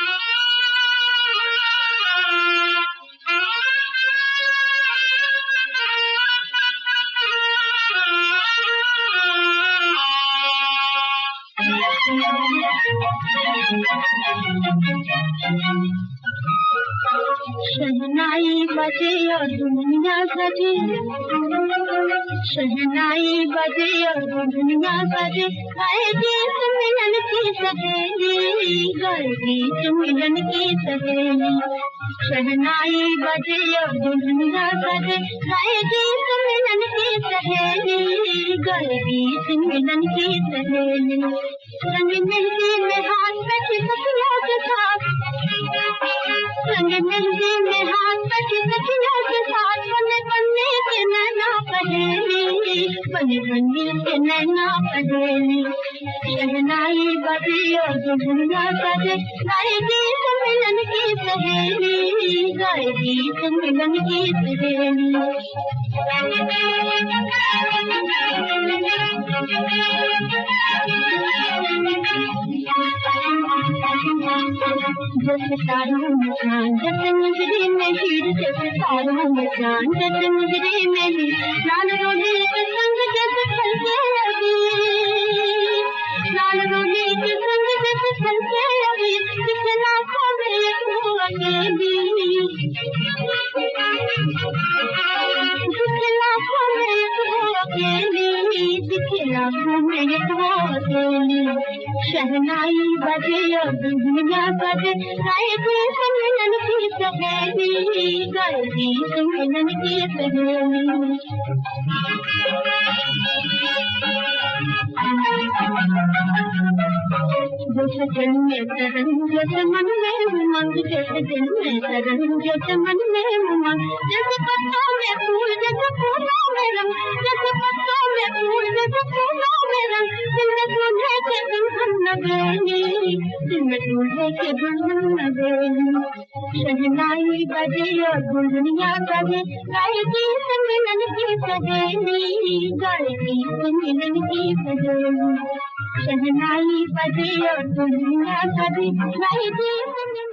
शहनाई बजे और दुनिया सजे, शहनाई बजे और दुनिया सजे, गाए गीत मिलन की सहेली, गाए गीत मिलन की सहेली। शहनाई बजे और दुनिया सजे, गाए गीत मिलन की सहेली, गाए गीत मिलन की सहेली। रंग मेहंदी में हाथ में सखियों के साथ, रंग मेहंदी में हाथ में सखियों के साथ, बने बन्ने के नैना पहेली, बने बन्ने के नैना पहेली। शहनाई बजे और दुनिया सजे, गाए गीत मिलन की सहेली, गाए गीत मिलन की सहेली। जैसे तारों में चांद, जैसे मुजरे में हीर, जैसे तारों में चांद, जैसे मुजरे में हीर, लाल रोली के संग जैसे फलके अबीर, लाल रोली के संग जैसे फलके अबीर, किसे लाखों में एक हो अकेली, किसे लाखों में एक हो अकेली, किसे लाखों में एक हो अकेली। शहनाई बजे और दुनिया सजे, गाए गीत मिलन की सहेली, गाए गीत मिलन की सहेली। जैसे दिल में तरंग, जैसे मन में उमंग, जैसे दिल में तरंग, जैसे मन में उमंग, जैसे पत्तों में फूल, जैसे फूलों में रंग, जैसे पत्तों में फूल, जैसे फूलों में रंग, दिल में दूल्हे के दुल्हन नगेली, दिल में दूल्हे के दुल्हन नगेली। शहनाई बजे और दुनिया सजे, गाए गीत मिलन की सहेली, गाए गीत मिलन की सहेली। शहनाई बजे और दुनिया सजे, गाए गीत